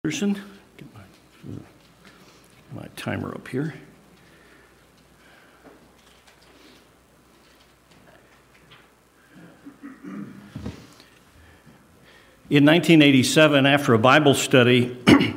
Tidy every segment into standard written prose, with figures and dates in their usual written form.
Get my timer up here. In 1987, after a Bible study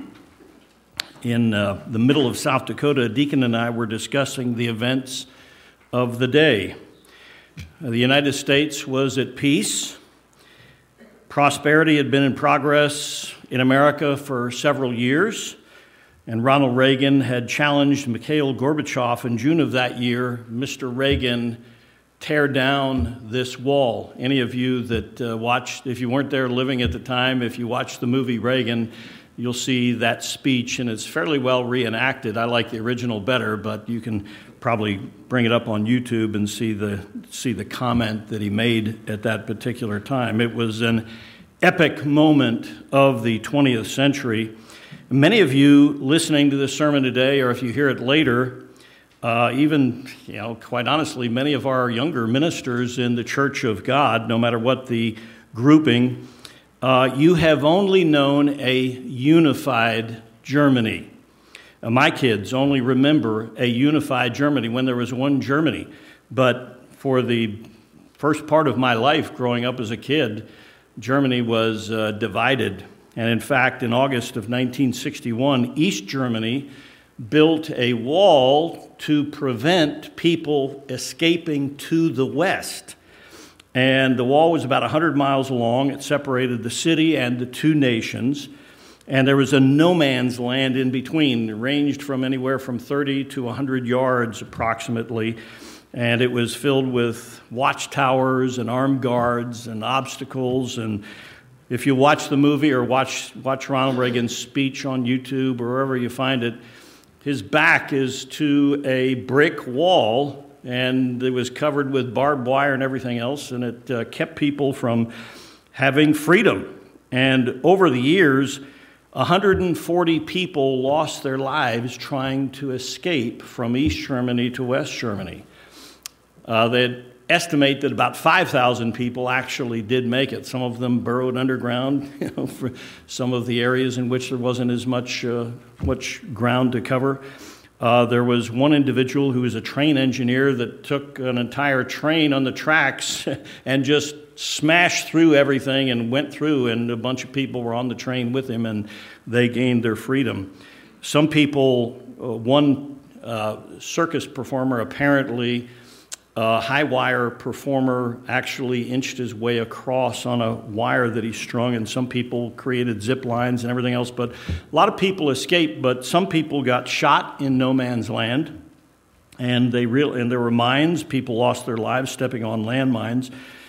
in the middle of South Dakota, Deacon and I were discussing the events of the day. The United States was at peace. Prosperity had been in progress in America for several years, and Ronald Reagan had challenged Mikhail Gorbachev in June of that year. Mr. Reagan, tear down this wall. Any of you that watched, if you weren't there living at the time, if you watched the movie Reagan, you'll see that speech, and it's fairly well reenacted. I like the original better, but you can probably bring it up on YouTube and see the comment that he made at that particular time. It was an epic moment of the 20th century. Many of you listening to this sermon today, or if you hear it later, quite honestly, many of our younger ministers in the Church of God, no matter what the grouping, you have only known a unified Germany. My kids only remember a unified Germany when there was one Germany. But for the first part of my life growing up as a kid, Germany was divided. And in fact, in August of 1961, East Germany built a wall to prevent people escaping to the west. And the wall was about 100 miles long. It separated the city and the two nations. And there was a no man's land in between. It ranged from anywhere from 30 to 100 yards approximately. And it was filled with watchtowers and armed guards and obstacles. And if you watch the movie or watch Ronald Reagan's speech on YouTube or wherever you find it, his back is to a brick wall, and it was covered with barbed wire and everything else, and it kept people from having freedom. And over the years, 140 people lost their lives trying to escape from East Germany to West Germany. They estimate that about 5,000 people actually did make it. Some of them burrowed underground, for some of the areas in which there wasn't as much ground to cover. There was one individual who was a train engineer that took an entire train on the tracks and just smashed through everything and went through, and a bunch of people were on the train with him, and they gained their freedom. Some people, one circus performer apparently, a high wire performer actually inched his way across on a wire that he strung, and some people created zip lines and everything else. But a lot of people escaped, but some people got shot in no man's land, and there were mines. People lost their lives stepping on landmines.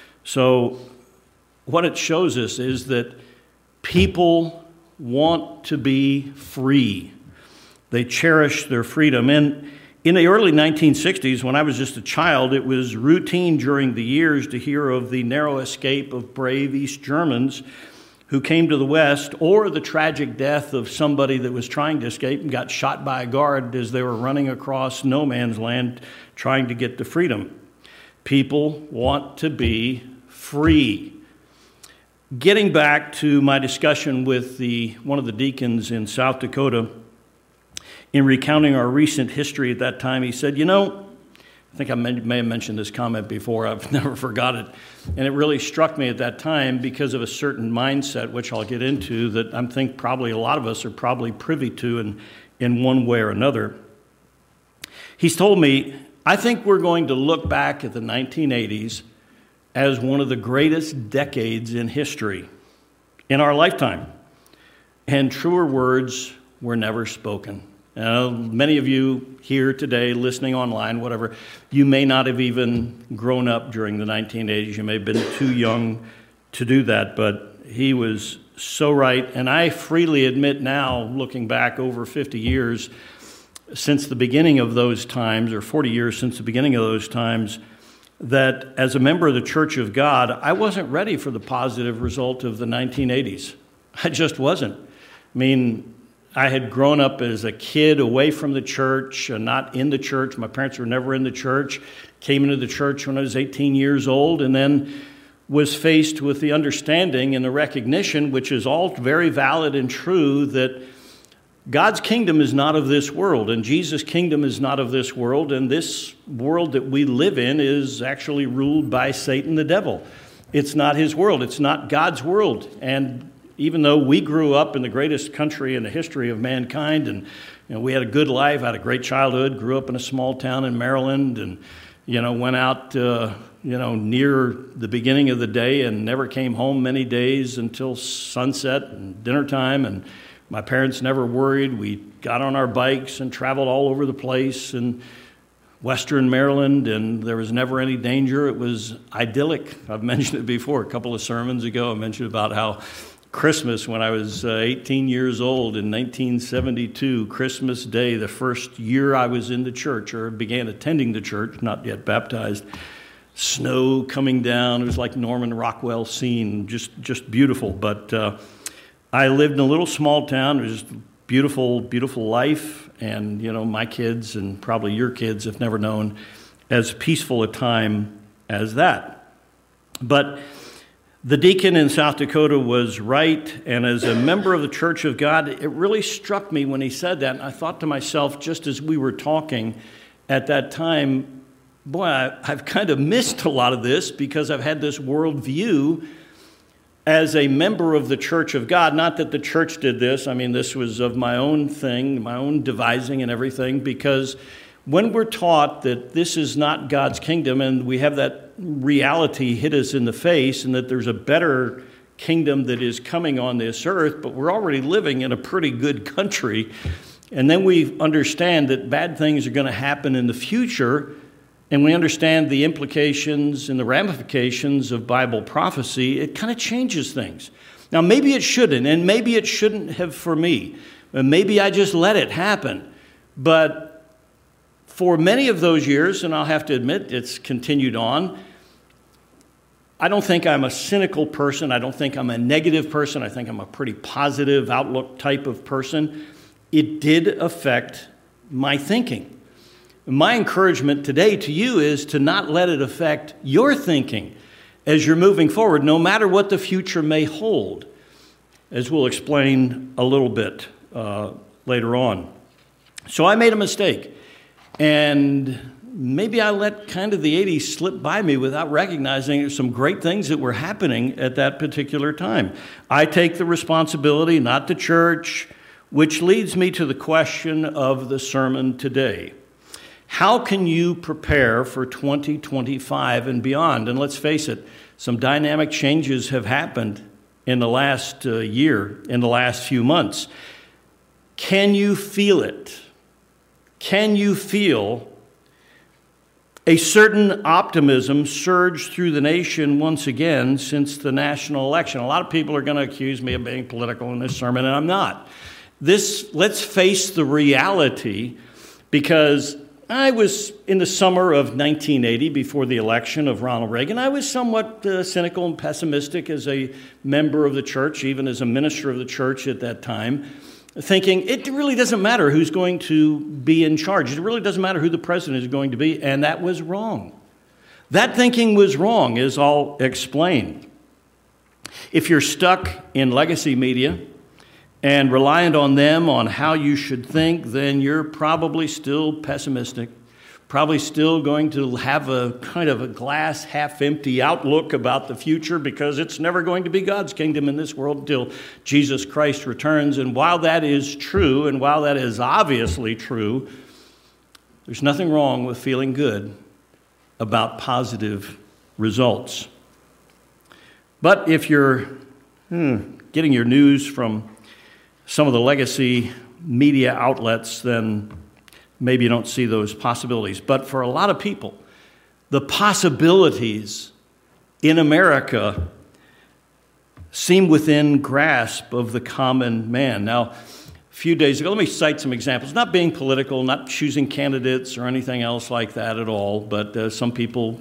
So what it shows us is that people want to be free. They cherish their freedom. And in the early 1960s, when I was just a child, it was routine during the years to hear of the narrow escape of brave East Germans who came to the West, or the tragic death of somebody that was trying to escape and got shot by a guard as they were running across no man's land trying to get to freedom. People want to be free. Getting back to my discussion with one of the deacons in South Dakota, in recounting our recent history at that time, he said, I think I may have mentioned this comment before. I've never forgot it. And it really struck me at that time because of a certain mindset, which I'll get into, that I think probably a lot of us are probably privy to in one way or another. He's told me, I think we're going to look back at the 1980s as one of the greatest decades in history in our lifetime. And truer words were never spoken. Many of you here today, listening online, whatever, you may not have even grown up during the 1980s. You may have been too young to do that, but he was so right. And I freely admit now, looking back over 50 years since the beginning of those times, or 40 years since the beginning of those times, that as a member of the Church of God, I wasn't ready for the positive result of the 1980s. I just wasn't. I had grown up as a kid away from the church, not in the church. My parents were never in the church. Came into the church when I was 18 years old, and then was faced with the understanding and the recognition, which is all very valid and true, that God's kingdom is not of this world, and Jesus' kingdom is not of this world, and this world that we live in is actually ruled by Satan the devil. It's not his world. It's not God's world. And even though we grew up in the greatest country in the history of mankind, and we had a good life, had a great childhood, grew up in a small town in Maryland, and went out near the beginning of the day and never came home many days until sunset and dinner time, and my parents never worried. We got on our bikes and traveled all over the place in western Maryland, and there was never any danger. It was idyllic. I've mentioned it before. A couple of sermons ago, I mentioned about how Christmas, when I was 18 years old in 1972, Christmas Day, the first year I was in the church or began attending the church, not yet baptized, snow coming down. It was like Norman Rockwell scene, just beautiful. But I lived in a little small town. It was just beautiful, beautiful life. And, my kids and probably your kids have never known as peaceful a time as that. But the deacon in South Dakota was right. And as a member of the Church of God, it really struck me when he said that. And I thought to myself, just as we were talking at that time, boy, I've kind of missed a lot of this because I've had this worldview as a member of the Church of God. Not that the church did this. I mean, this was of my own thing, my own devising and everything, because when we're taught that this is not God's kingdom and we have that reality hit us in the face and that there's a better kingdom that is coming on this earth, but we're already living in a pretty good country, and then we understand that bad things are going to happen in the future, and we understand the implications and the ramifications of Bible prophecy, it kind of changes things. Now, maybe it shouldn't, and maybe it shouldn't have for me. Maybe I just let it happen. But for many of those years, and I'll have to admit it's continued on, I don't think I'm a cynical person. I don't think I'm a negative person. I think I'm a pretty positive outlook type of person. It did affect my thinking. My encouragement today to you is to not let it affect your thinking as you're moving forward, no matter what the future may hold, as we'll explain a little bit later on. So I made a mistake, and maybe I let kind of the 80s slip by me without recognizing some great things that were happening at that particular time. I take the responsibility, not the church, which leads me to the question of the sermon today. How can you prepare for 2025 and beyond? And let's face it, some dynamic changes have happened in the last year, in the last few months. Can you feel it? Can you feel a certain optimism surge through the nation once again since the national election? A lot of people are going to accuse me of being political in this sermon, and I'm not. Let's face the reality, because I was in the summer of 1980, before the election of Ronald Reagan. I was somewhat cynical and pessimistic as a member of the church, even as a minister of the church at that time, thinking it really doesn't matter who's going to be in charge. It really doesn't matter who the president is going to be, and that was wrong. That thinking was wrong, as I'll explain. If you're stuck in legacy media and reliant on them on how you should think, then you're probably still pessimistic, probably still going to have a kind of a glass half-empty outlook about the future, because it's never going to be God's kingdom in this world until Jesus Christ returns. And while that is true, and while that is obviously true, there's nothing wrong with feeling good about positive results. But if you're getting your news from some of the legacy media outlets, then maybe you don't see those possibilities. But for a lot of people, the possibilities in America seem within grasp of the common man. Now, a few days ago, let me cite some examples. Not being political, not choosing candidates or anything else like that at all, but some people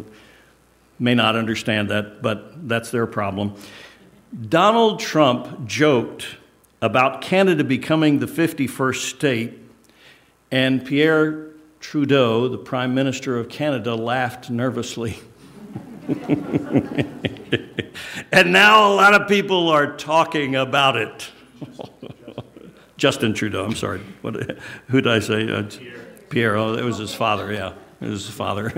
may not understand that, but that's their problem. Donald Trump joked about Canada becoming the 51st state, and Pierre Trudeau, the Prime Minister of Canada, laughed nervously. And now a lot of people are talking about it. Justin Trudeau, I'm sorry. Who did I say? Pierre. Oh, it was his father, yeah. It was his father.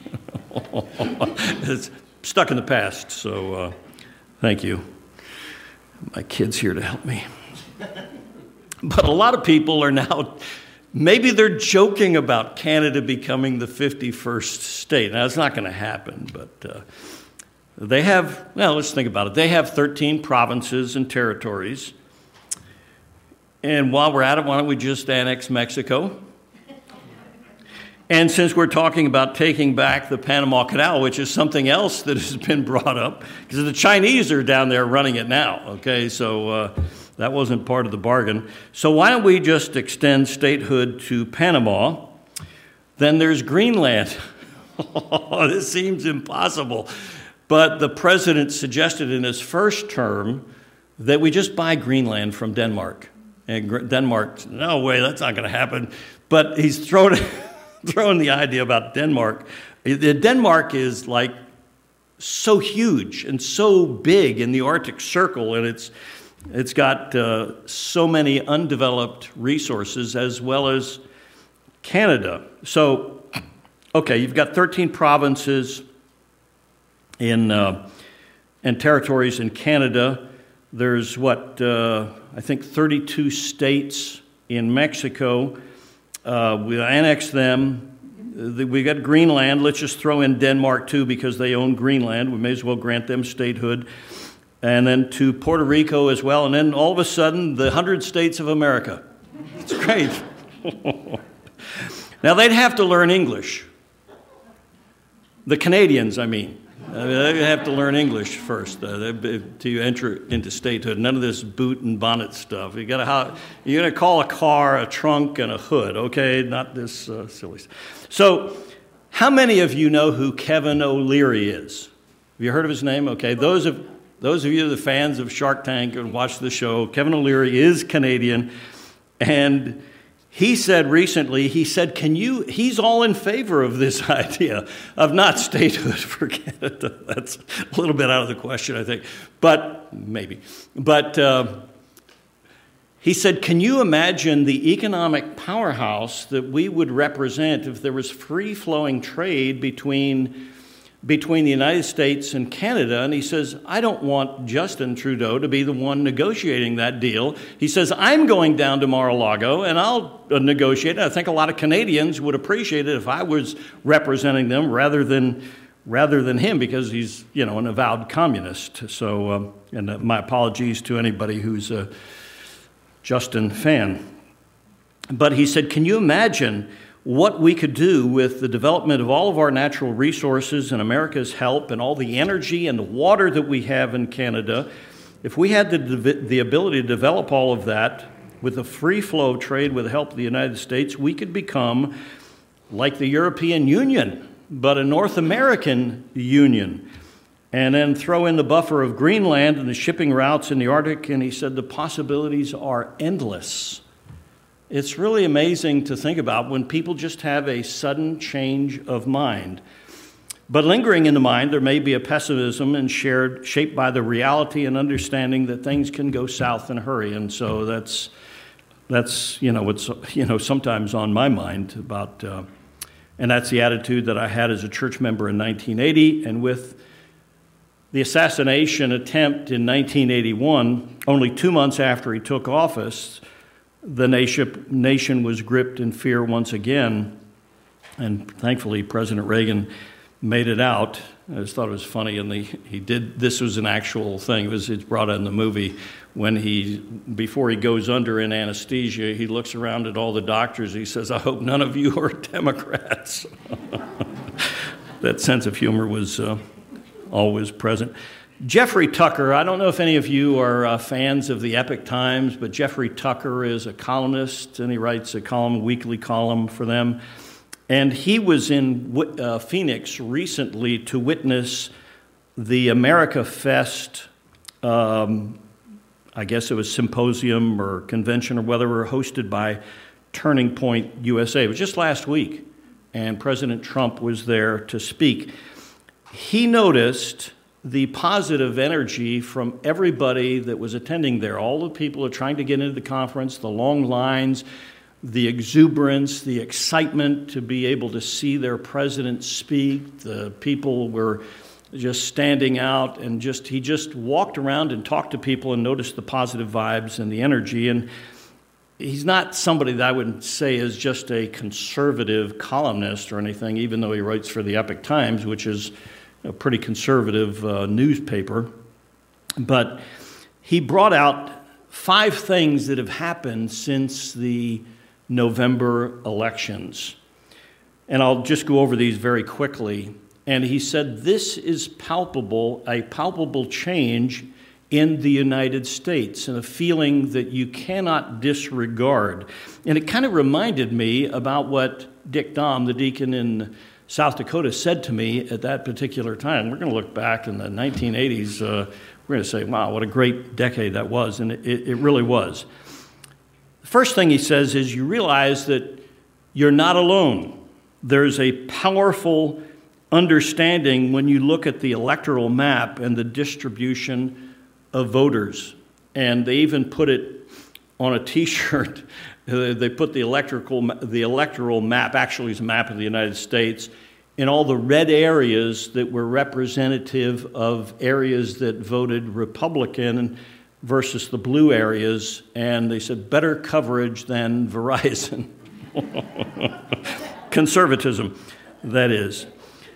It's stuck in the past, so thank you. My kid's here to help me. But a lot of people are now, maybe they're joking about Canada becoming the 51st state. Now, it's not going to happen, but they have, well, let's think about it. They have 13 provinces and territories. And while we're at it, why don't we just annex Mexico? And since we're talking about taking back the Panama Canal, which is something else that has been brought up, because the Chinese are down there running it now, okay? So that wasn't part of the bargain. So why don't we just extend statehood to Panama? Then there's Greenland. This seems impossible. But the president suggested in his first term that we just buy Greenland from Denmark. And Denmark, no way, that's not going to happen. But he's throwing the idea about Denmark. Denmark is like so huge and so big in the Arctic Circle, and it's got so many undeveloped resources as well as Canada. So, okay, you've got 13 provinces and territories in Canada. There's I think 32 states in Mexico. We annex them. We got Greenland. Let's just throw in Denmark too because they own Greenland. We may as well grant them statehood. And then to Puerto Rico as well. And then all of a sudden, the 100 states of America. It's great. Now, they'd have to learn English. The Canadians, I mean. They have to learn English first to enter into statehood. None of this boot and bonnet stuff. You're gonna call a car a trunk and a hood, okay? Not this silly stuff. So, how many of you know who Kevin O'Leary is? Have you heard of his name? Okay, those of you the fans of Shark Tank and watch the show, Kevin O'Leary is Canadian, and he said recently, he's all in favor of this idea of not statehood for Canada. That's a little bit out of the question, I think, but maybe. But he said, can you imagine the economic powerhouse that we would represent if there was free-flowing trade between the United States and Canada? And he says, I don't want Justin Trudeau to be the one negotiating that deal. He says, I'm going down to Mar-a-Lago and I'll negotiate. I think a lot of Canadians would appreciate it if I was representing them rather than him, because he's, an avowed communist. So, and my apologies to anybody who's a Justin fan. But he said, can you imagine what we could do with the development of all of our natural resources and America's help and all the energy and the water that we have in Canada? If we had the ability to develop all of that with a free flow of trade with the help of the United States, we could become like the European Union, but a North American Union. And then throw in the buffer of Greenland and the shipping routes in the Arctic, and he said the possibilities are endless. It's really amazing to think about when people just have a sudden change of mind. But lingering in the mind, there may be a pessimism and shaped by the reality and understanding that things can go south in a hurry. And so that's sometimes on my mind about, and that's the attitude that I had as a church member in 1980. And with the assassination attempt in 1981, only 2 months after he took office, the nation was gripped in fear once again, and thankfully President Reagan made it out. I just thought it was funny, and this was an actual thing. It's brought out in the movie when before he goes under in anesthesia, he looks around at all the doctors. He says, I hope none of you are Democrats. That sense of humor was always present. Jeffrey Tucker, I don't know if any of you are fans of the Epic Times, but Jeffrey Tucker is a columnist, and he writes a weekly column for them. And he was in Phoenix recently to witness the America Fest, I guess it was symposium or convention or whatever, hosted by Turning Point USA. It was just last week, and President Trump was there to speak. he noticed the positive energy from everybody that was attending there. All the people who are trying to get into the conference, the long lines, the exuberance, the excitement to be able to see their president speak. The people were just standing out, and he just walked around and talked to people and noticed the positive vibes and the energy. And he's not somebody that I would say is just a conservative columnist or anything, even though he writes for the Epoch Times, which is a pretty conservative newspaper. But he brought out 5 things that have happened since the November elections. And I'll just go over these very quickly. And he said, this is a palpable change in the United States, and a feeling that you cannot disregard. And it kind of reminded me about what Dick Dahm, the deacon in South Dakota, said to me at that particular time. We're going to look back in the 1980s. We're going to say, wow, what a great decade that was. And it really was. The first thing he says is you realize that you're not alone. There's a powerful understanding when you look at the electoral map and the distribution of voters. And they even put it on a T-shirt. They put the electoral map, actually is a map of the United States, in all the red areas that were representative of areas that voted Republican versus the blue areas. And they said, better coverage than Verizon. Conservatism, that is.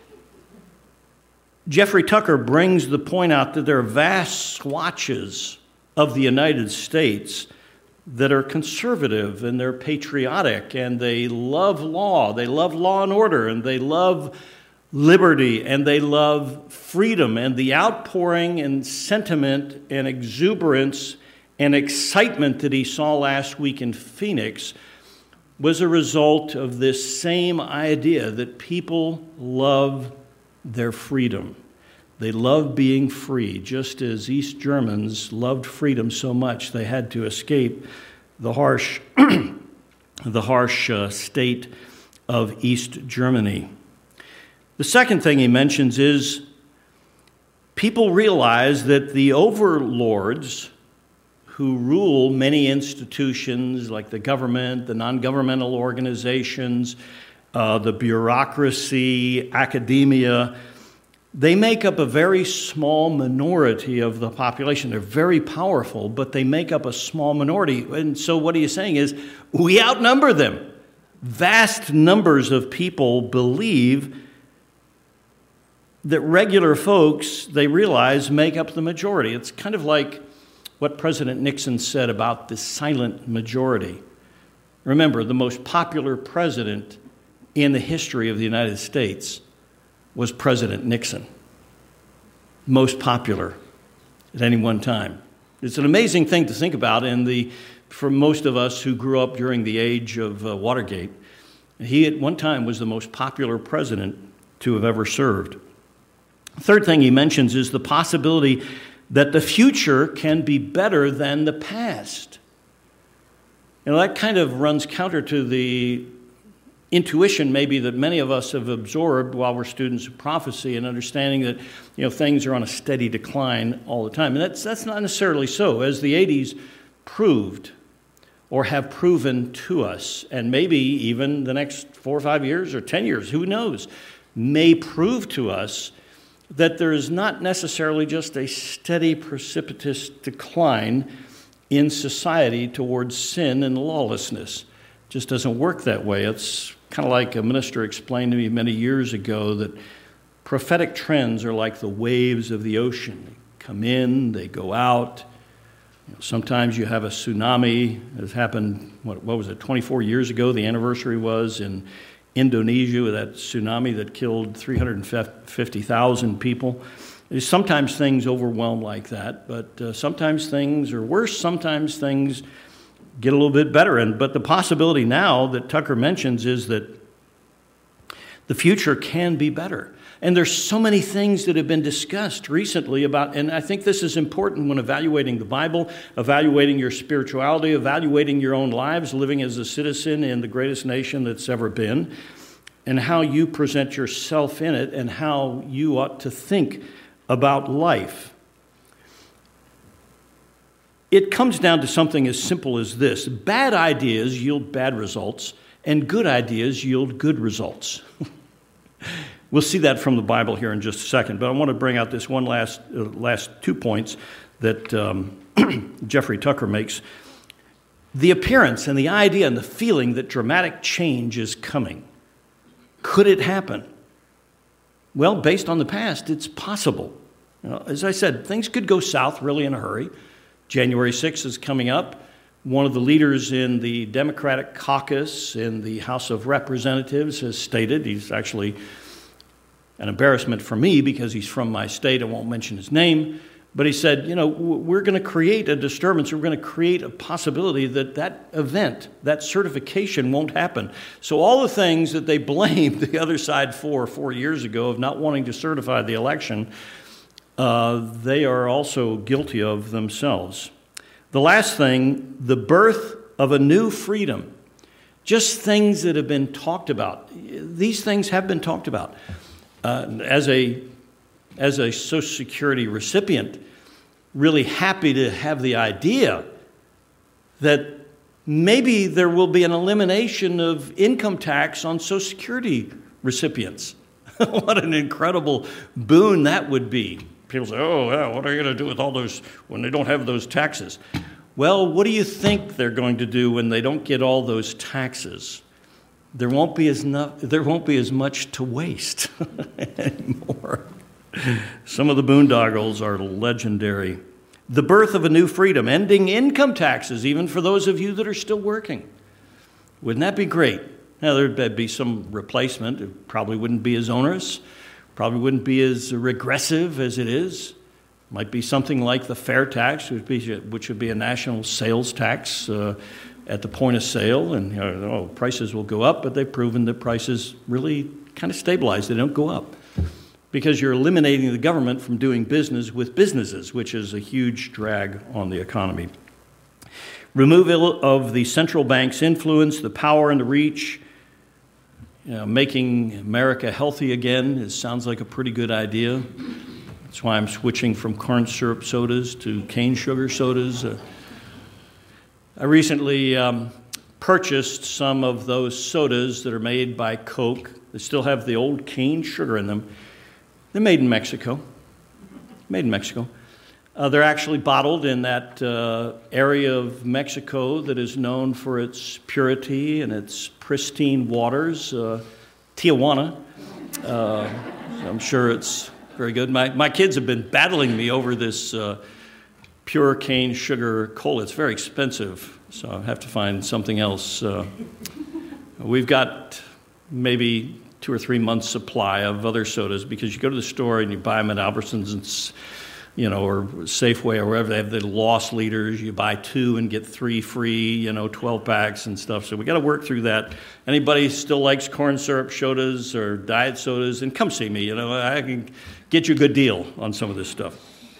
Jeffrey Tucker brings the point out that there are vast swatches of the United States that are conservative, and they're patriotic, and they love law and order, and they love liberty, and they love freedom. And the outpouring and sentiment and exuberance and excitement that he saw last week in Phoenix was a result of this same idea that people love their freedom. They love being free, just as East Germans loved freedom so much they had to escape the harsh state of East Germany. The second thing he mentions is people realize that the overlords who rule many institutions like the government, the non-governmental organizations, the bureaucracy, academia, they make up a very small minority of the population. They're very powerful, but they make up a small minority. And so what he is saying is, we outnumber them. Vast numbers of people believe that regular folks, they realize, make up the majority. It's kind of like what President Nixon said about the silent majority. Remember, the most popular president in the history of the United States was President Nixon. Most popular at any one time. It's an amazing thing to think about for most of us who grew up during the age of Watergate. He at one time was the most popular president to have ever served. The third thing he mentions is the possibility that the future can be better than the past. You know, that kind of runs counter to the intuition maybe that many of us have absorbed while we're students of prophecy, and understanding that, you know, things are on a steady decline all the time. And that's not necessarily so, as the 80s proved or have proven to us, and maybe even the next 4 or 5 years or 10 years, who knows, may prove to us that there is not necessarily just a steady, precipitous decline in society towards sin and lawlessness. It just doesn't work that way. It's kind of like a minister explained to me many years ago that prophetic trends are like the waves of the ocean. They come in, they go out. You know, sometimes you have a tsunami. It happened, what was it, 24 years ago, the anniversary was, in Indonesia, with that tsunami that killed 350,000 people. Sometimes things overwhelm like that, but sometimes things are worse, sometimes things get a little bit better. But the possibility now that Tucker mentions is that the future can be better. And there's so many things that have been discussed recently about, and I think this is important when evaluating the Bible, evaluating your spirituality, evaluating your own lives, living as a citizen in the greatest nation that's ever been. and how you present yourself in it and how you ought to think about life. It comes down to something as simple as this. Bad ideas yield bad results, and good ideas yield good results. We'll see that from the Bible here in just a second, but I want to bring out this one last 2 points that Jeffrey Tucker makes. The appearance and the idea and the feeling that dramatic change is coming. Could it happen? Well, based on the past, it's possible. As I said, things could go south really in a hurry. January 6th is coming up. One of the leaders in the Democratic caucus in the House of Representatives has stated, he's actually an embarrassment for me because he's from my state, I won't mention his name, but he said, we're going to create a disturbance, we're going to create a possibility that event, that certification won't happen. So all the things that they blamed the other side for 4 years ago of not wanting to certify the election, they are also guilty of themselves. The last thing, the birth of a new freedom. Just things that have been talked about. These things have been talked about. As a Social Security recipient, really happy to have the idea that maybe there will be an elimination of income tax on Social Security recipients. What an incredible boon that would be. People say, oh, yeah, what are you going to do with all those when they don't have those taxes? Well, what do you think they're going to do when they don't get all those taxes? There won't be as much to waste anymore. Some of the boondoggles are legendary. The birth of a new freedom, ending income taxes, even for those of you that are still working. Wouldn't that be great? Now, there'd be some replacement. It probably wouldn't be as onerous. Probably wouldn't be as regressive as it is. Might be something like the fair tax, which would be a national sales tax at the point of sale. And prices will go up, but they've proven that prices really kind of stabilize. They don't go up because you're eliminating the government from doing business with businesses, which is a huge drag on the economy. Removal of the central bank's influence, the power and the reach. Making America healthy again, it sounds like a pretty good idea. That's why I'm switching from corn syrup sodas to cane sugar sodas. I recently purchased some of those sodas that are made by Coke. They still have the old cane sugar in them. They're made in Mexico. They're actually bottled in that area of Mexico that is known for its purity and its pristine waters, Tijuana. I'm sure it's very good. My kids have been battling me over this pure cane sugar cola. It's very expensive, so I have to find something else. We've got maybe 2 or 3 months supply of other sodas because you go to the store and you buy them at Albertsons and or Safeway or wherever they have the loss leaders. You buy 2 and get 3 free, 12 packs and stuff. So we got to work through that. Anybody still likes corn syrup sodas or diet sodas, and come see me. I can get you a good deal on some of this stuff.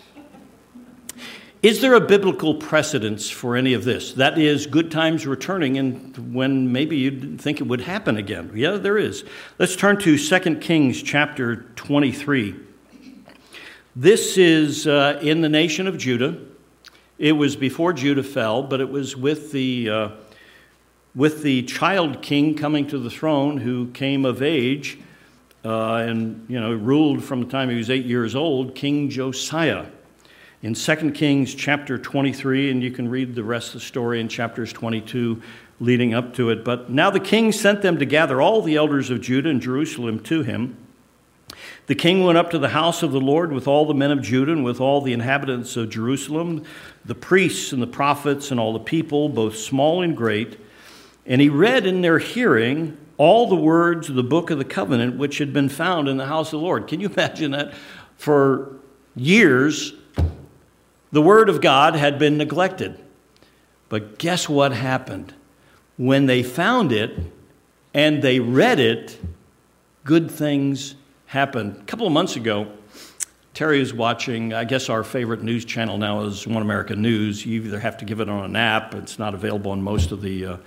Is there a biblical precedence for any of this? That is, good times returning and when maybe you didn't think it would happen again. Yeah, there is. Let's turn to 2 Kings chapter 23. This is in the nation of Judah. It was before Judah fell, but it was with the child king coming to the throne who came of age and ruled from the time he was 8 years old, King Josiah. In 2 Kings chapter 23, and you can read the rest of the story in chapters 22 leading up to it. But now the king sent them to gather all the elders of Judah and Jerusalem to him. The king went up to the house of the Lord with all the men of Judah and with all the inhabitants of Jerusalem, the priests and the prophets and all the people, both small and great. And he read in their hearing all the words of the book of the covenant which had been found in the house of the Lord. Can you imagine that? For years, the word of God had been neglected. But guess what happened? When they found it and they read it, good things happened. A couple of months ago, Terry was watching, I guess our favorite news channel now is One American News. You either have to give it on an app. It's not available on most of the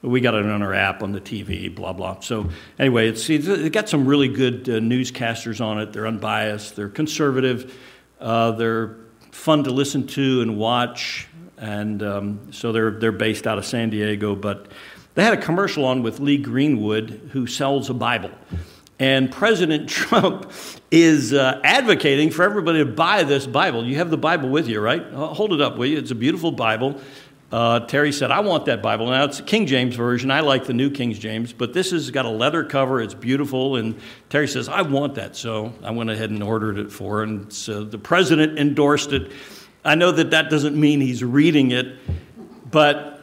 We got it on our app on the TV, blah, blah. So anyway, it's got some really good newscasters on it. They're unbiased. They're conservative. They're fun to listen to and watch. And so they're based out of San Diego. But they had a commercial on with Lee Greenwood, who sells a Bible. And President Trump is advocating for everybody to buy this Bible. You have the Bible with you, right? Hold it up, will you? It's a beautiful Bible. Terry said, I want that Bible. Now, it's a King James version. I like the New King James, but this has got a leather cover. It's beautiful. And Terry says, I want that. So I went ahead and ordered it for her. And so the president endorsed it. I know that doesn't mean he's reading it, but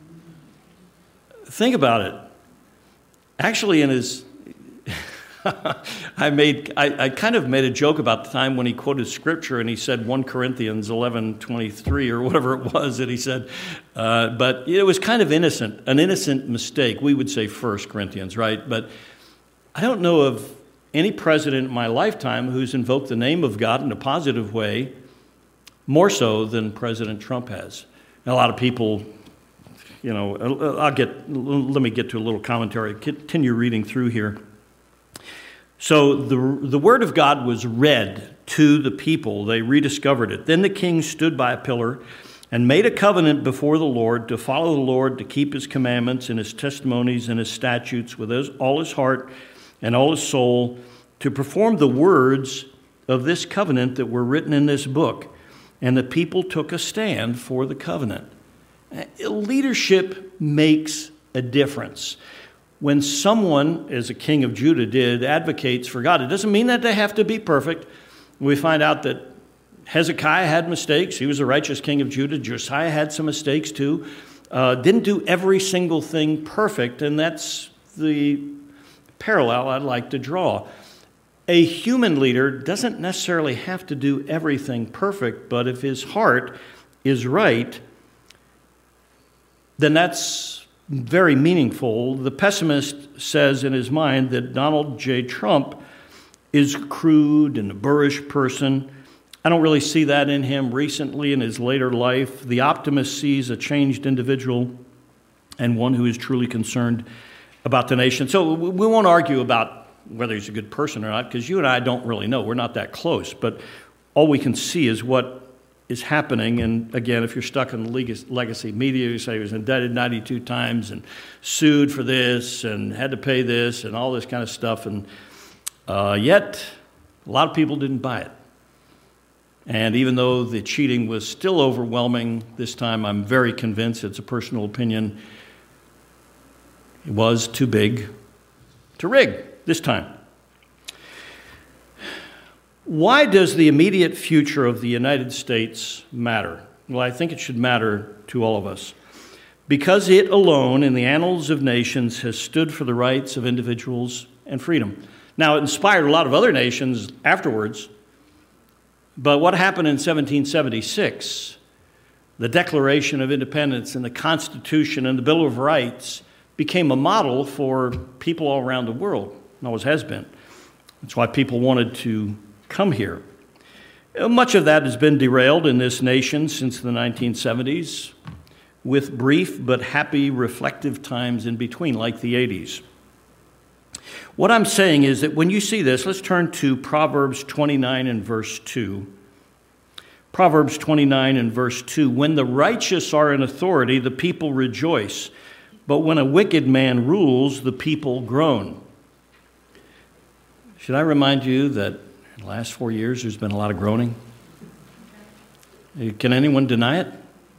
think about it. Actually, in his... I kind of made a joke about the time when he quoted Scripture and he said 1 Corinthians 11:23 or whatever it was that he said. But it was kind of an innocent mistake. We would say 1 Corinthians, right? But I don't know of any president in my lifetime who's invoked the name of God in a positive way more so than President Trump has. And a lot of people, let me get to a little commentary. Continue reading through here. So the word of God was read to the people. They rediscovered it. Then the king stood by a pillar and made a covenant before the Lord to follow the Lord, to keep his commandments and his testimonies and his statutes with all his heart and all his soul, to perform the words of this covenant that were written in this book. And the people took a stand for the covenant. Leadership makes a difference. When someone, as a king of Judah did, advocates for God, it doesn't mean that they have to be perfect. We find out that Hezekiah had mistakes. He was a righteous king of Judah. Josiah had some mistakes too. Didn't do every single thing perfect, and that's the parallel I'd like to draw. A human leader doesn't necessarily have to do everything perfect, but if his heart is right, then that's very meaningful. The pessimist says in his mind that Donald J. Trump is crude and a boorish person. I don't really see that in him recently in his later life. The optimist sees a changed individual and one who is truly concerned about the nation. So we won't argue about whether he's a good person or not, because you and I don't really know. We're not that close. But all we can see is what is happening. And again, if you're stuck in the legacy media, you say he was indicted 92 times and sued for this and had to pay this and all this kind of stuff. And yet, a lot of people didn't buy it. And even though the cheating was still overwhelming this time, I'm very convinced, it's a personal opinion, it was too big to rig this time. Why does the immediate future of the United States matter? Well, I think it should matter to all of us. Because it alone, in the annals of nations, has stood for the rights of individuals and freedom. Now, it inspired a lot of other nations afterwards, but what happened in 1776, the Declaration of Independence and the Constitution and the Bill of Rights became a model for people all around the world, and always has been. That's why people wanted to come here. Much of that has been derailed in this nation since the 1970s, with brief but happy reflective times in between, like the 80s. What I'm saying is that when you see this, let's turn to Proverbs 29 and verse 2. Proverbs 29 and verse 2, when the righteous are in authority, the people rejoice, but when a wicked man rules, the people groan. Should I remind you that in the last 4 years, there's been a lot of groaning? Can anyone deny it?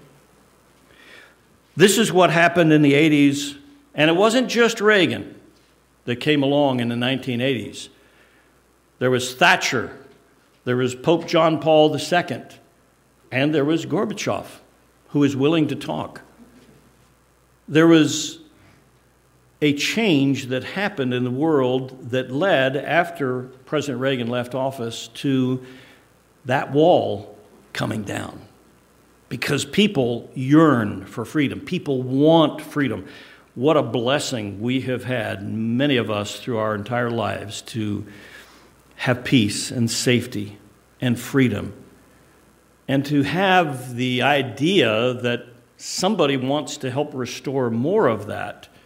This is what happened in the 80s, and it wasn't just Reagan that came along in the 1980s. There was Thatcher, there was Pope John Paul II, and there was Gorbachev, who was willing to talk. There was a change that happened in the world that led, after President Reagan left office, to that wall coming down. Because people yearn for freedom. People want freedom. What a blessing we have had, many of us, through our entire lives, to have peace and safety and freedom. And to have the idea that somebody wants to help restore more of that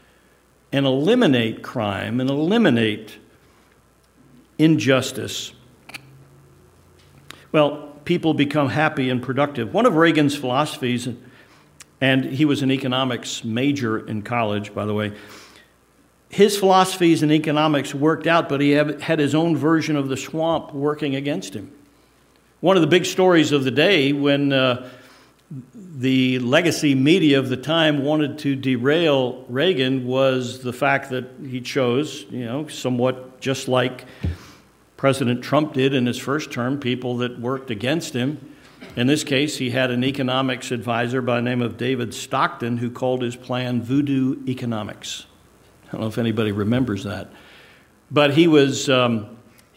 and eliminate crime and eliminate injustice, well, people become happy and productive. One of Reagan's philosophies, and he was an economics major in college, by the way, his philosophies in economics worked out, but he had his own version of the swamp working against him. One of the big stories of the day when the legacy media of the time wanted to derail Reagan was the fact that he chose, somewhat just like President Trump did in his first term, people that worked against him. In this case, he had an economics advisor by the name of David Stockton who called his plan voodoo economics. I don't know if anybody remembers that. But he was of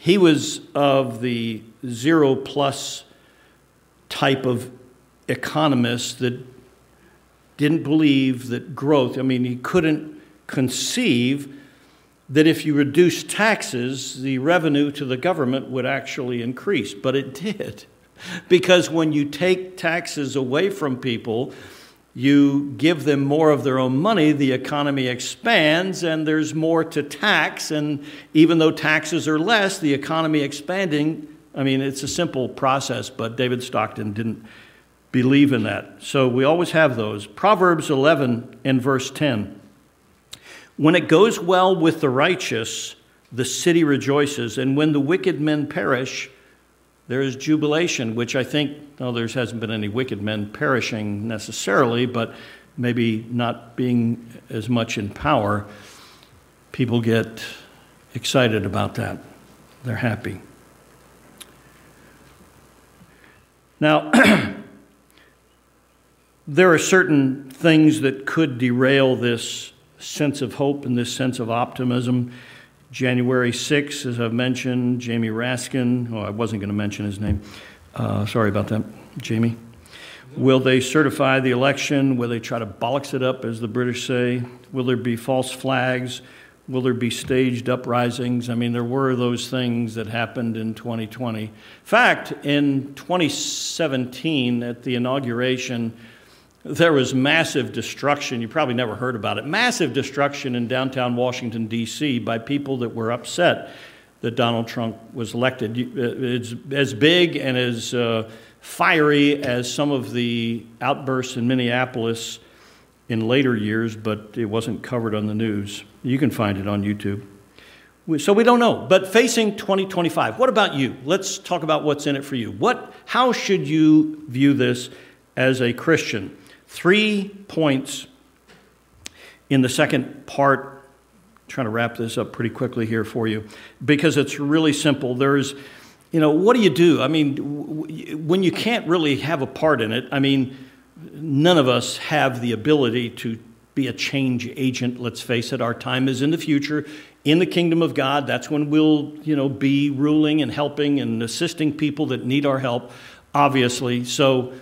the zero-plus type of economist that didn't believe that growth, he couldn't conceive that if you reduce taxes, the revenue to the government would actually increase. But it did. Because when you take taxes away from people, you give them more of their own money, the economy expands, and there's more to tax. And even though taxes are less, the economy expanding, it's a simple process, but David Stockton didn't believe in that. So we always have those. Proverbs 11 and verse 10. When it goes well with the righteous, the city rejoices, and when the wicked men perish, there is jubilation, which I think, there hasn't been any wicked men perishing necessarily, but maybe not being as much in power, people get excited about that. They're happy. Now, there are certain things that could derail this sense of hope and this sense of optimism. January 6th, as I've mentioned, Jamie Raskin. I wasn't going to mention his name. Sorry about that, Jamie. Will they certify the election? Will they try to bollocks it up, as the British say? Will there be false flags? Will there be staged uprisings? There were those things that happened in 2020. In fact, in 2017, at the inauguration, there was massive destruction. You probably never heard about it. Massive destruction in downtown Washington, D.C. by people that were upset that Donald Trump was elected. It's as big and as fiery as some of the outbursts in Minneapolis in later years, but it wasn't covered on the news. You can find it on YouTube. So we don't know. But facing 2025, what about you? Let's talk about what's in it for you. How should you view this as a Christian? 3 points in the second part. I'm trying to wrap this up pretty quickly here for you because it's really simple. There's, what do you do? When you can't really have a part in it, none of us have the ability to be a change agent. Let's face it, our time is in the future. In the kingdom of God, that's when we'll, be ruling and helping and assisting people that need our help, obviously. So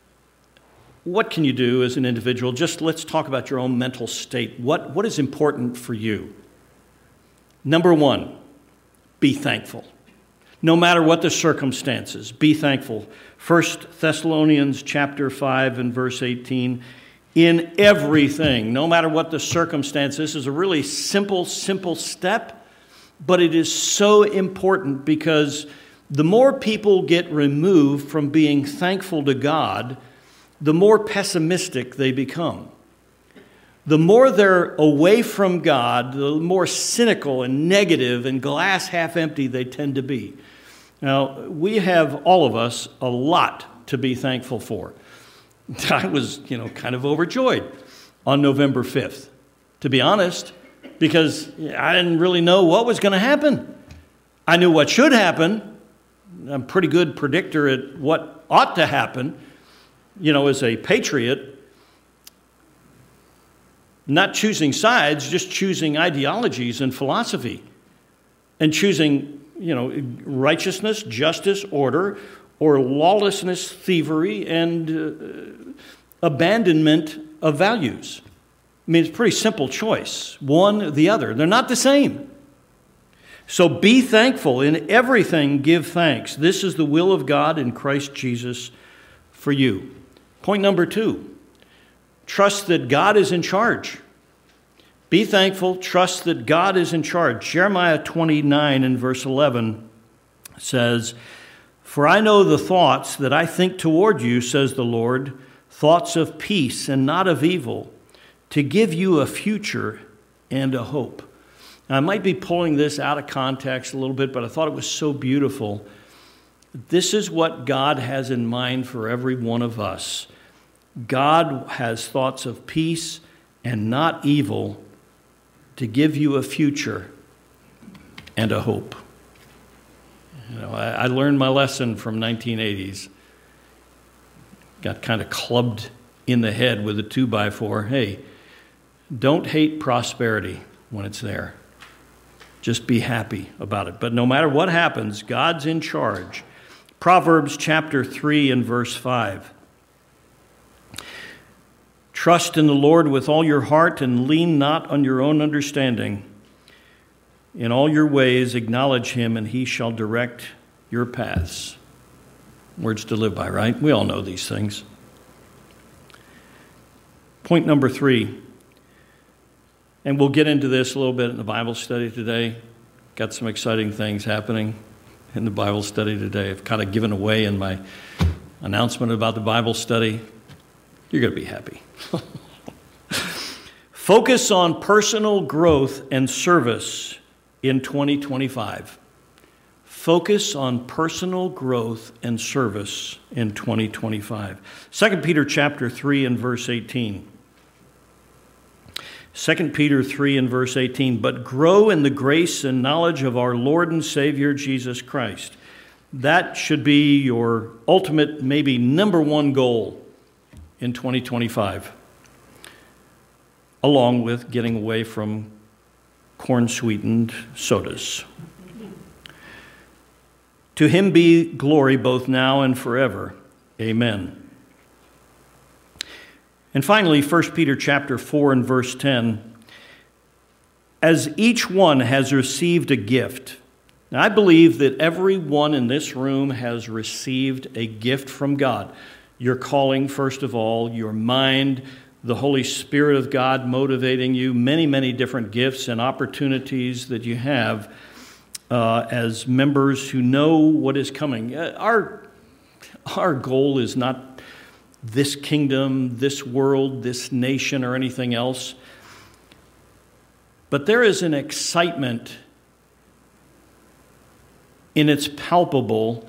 what can you do as an individual? Just let's talk about your own mental state. What is important for you? Number 1, be thankful. No matter what the circumstances, be thankful. 1 Thessalonians chapter 5 and verse 18, in everything, no matter what the circumstances. This is a really simple step, but it is so important because the more people get removed from being thankful to God, the more pessimistic they become. The more they're away from God, the more cynical and negative and glass half empty they tend to be. Now, we have, all of us, a lot to be thankful for. I was, kind of overjoyed on November 5th, to be honest, because I didn't really know what was going to happen. I knew what should happen. I'm a pretty good predictor at what ought to happen. As a patriot, not choosing sides, just choosing ideologies and philosophy, and choosing, righteousness, justice, order, or lawlessness, thievery, and abandonment of values. It's a pretty simple choice. One or the other. They're not the same. So be thankful. In everything, give thanks. This is the will of God in Christ Jesus for you. Point number 2, trust that God is in charge. Be thankful, trust that God is in charge. Jeremiah 29 and verse 11 says, "For I know the thoughts that I think toward you, says the Lord, thoughts of peace and not of evil, to give you a future and a hope." Now, I might be pulling this out of context a little bit, but I thought it was so beautiful. This is what God has in mind for every one of us. God has thoughts of peace and not evil to give you a future and a hope. You know, I learned my lesson from 1980s. Got kind of clubbed in the head with a 2x4. Hey, don't hate prosperity when it's there. Just be happy about it. But no matter what happens, God's in charge. Proverbs chapter 3 and verse 5. "Trust in the Lord with all your heart and lean not on your own understanding. In all your ways acknowledge him, and he shall direct your paths." Words to live by, right? We all know these things. Point number 3, and we'll get into this a little bit in the Bible study today. Got some exciting things happening in the Bible study today. I've kind of given away in my announcement about the Bible study. You're going to be happy. Focus on personal growth and service in 2025. Focus on personal growth and service in 2025. 2 Peter chapter 3 and verse 18. 2 Peter 3 and verse 18, "But grow in the grace and knowledge of our Lord and Savior Jesus Christ." That should be your ultimate, maybe number one goal in 2025, along with getting away from corn-sweetened sodas. "To him be glory both now and forever. Amen." And finally, 1 Peter chapter 4 and verse 10, "As each one has received a gift." Now, I believe that everyone in this room has received a gift from God. Your calling, first of all, your mind, the Holy Spirit of God motivating you, many, many different gifts and opportunities that you have as members who know what is coming. Our goal is not this kingdom, this world, this nation, or anything else. But there is an excitement, and it's palpable.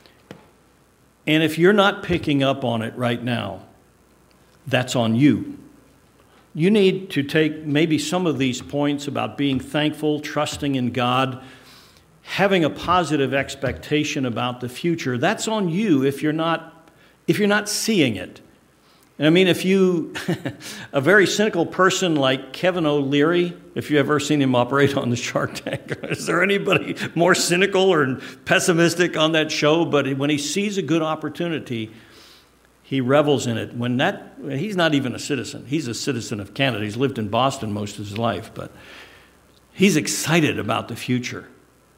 And if you're not picking up on it right now, that's on you. You need to take maybe some of these points about being thankful, trusting in God, having a positive expectation about the future. That's on you if you're not seeing it. And I mean, if you, a very cynical person like Kevin O'Leary, if you've ever seen him operate on the Shark Tank, is there anybody more cynical or pessimistic on that show? But when he sees a good opportunity, he revels in it. He's not even a citizen. He's a citizen of Canada. He's lived in Boston most of his life, but he's excited about the future.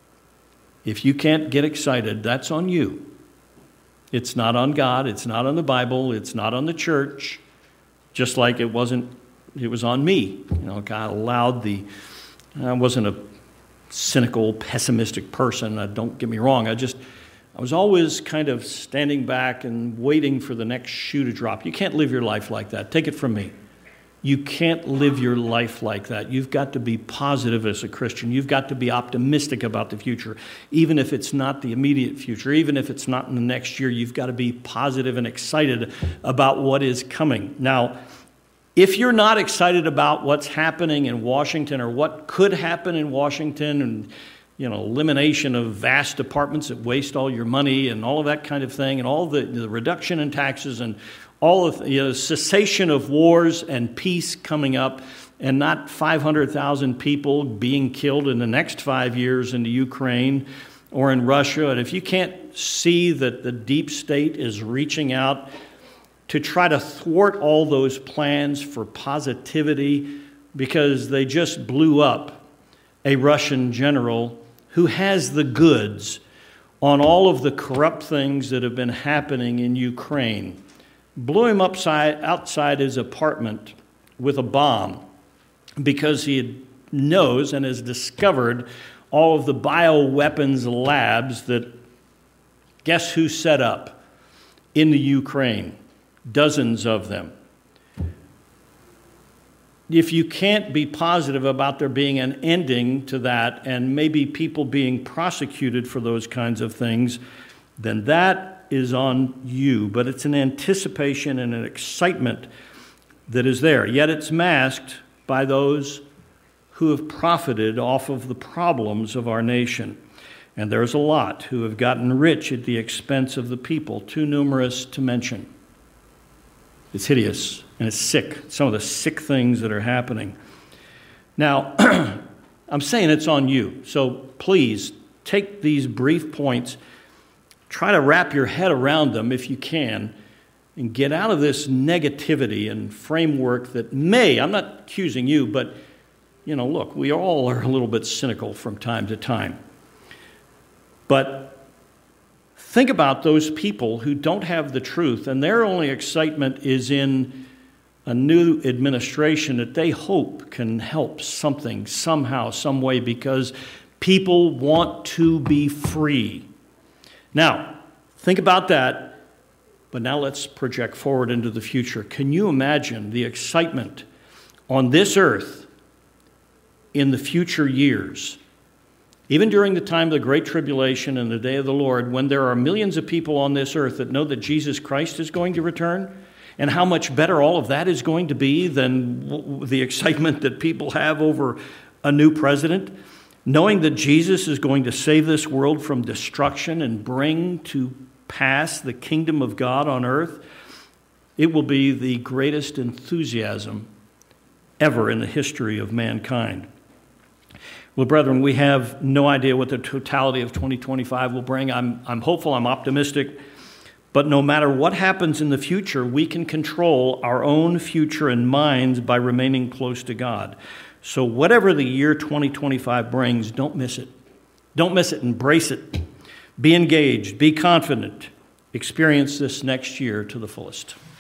If you can't get excited, that's on you. It's not on God. It's not on the Bible. It's not on the church. Just like it was on me. God allowed I wasn't a cynical, pessimistic person. Don't get me wrong. I was always kind of standing back and waiting for the next shoe to drop. You can't live your life like that. Take it from me. You can't live your life like that. You've got to be positive as a Christian. You've got to be optimistic about the future. Even if it's not the immediate future, even if it's not in the next year, you've got to be positive and excited about what is coming. Now, if you're not excited about what's happening in Washington or what could happen in Washington and elimination of vast departments that waste all your money and all of that kind of thing and all the reduction in taxes and all of cessation of wars and peace coming up and not 500,000 people being killed in the next 5 years in the Ukraine or in Russia. And if you can't see that the deep state is reaching out to try to thwart all those plans for positivity because they just blew up a Russian general who has the goods on all of the corrupt things that have been happening in Ukraine. Blew him outside his apartment with a bomb. because he knows and has discovered all of the bioweapons labs that, guess who set up in the Ukraine? Dozens of them. If you can't be positive about there being an ending to that and maybe people being prosecuted for those kinds of things, then that is on you. But it's an anticipation and an excitement that is there. Yet it's masked by those who have profited off of the problems of our nation. And there's a lot who have gotten rich at the expense of the people, too numerous to mention. It's hideous and it's sick, some of the sick things that are happening. Now, I'm saying it's on you, so please take these brief points, try to wrap your head around them if you can, and get out of this negativity and framework that I'm not accusing you, but, look, we all are a little bit cynical from time to time. But think about those people who don't have the truth, and their only excitement is in a new administration that they hope can help something, somehow, some way, because people want to be free. Now, think about that, but now let's project forward into the future. Can you imagine the excitement on this earth in the future years? Even during the time of the Great Tribulation and the day of the Lord, when there are millions of people on this earth that know that Jesus Christ is going to return, and how much better all of that is going to be than the excitement that people have over a new president, knowing that Jesus is going to save this world from destruction and bring to pass the kingdom of God on earth, it will be the greatest enthusiasm ever in the history of mankind. Well, brethren, we have no idea what the totality of 2025 will bring. I'm hopeful, I'm optimistic, but no matter what happens in the future, we can control our own future and minds by remaining close to God. So whatever the year 2025 brings, don't miss it. Don't miss it. Embrace it. Be engaged. Be confident. Experience this next year to the fullest.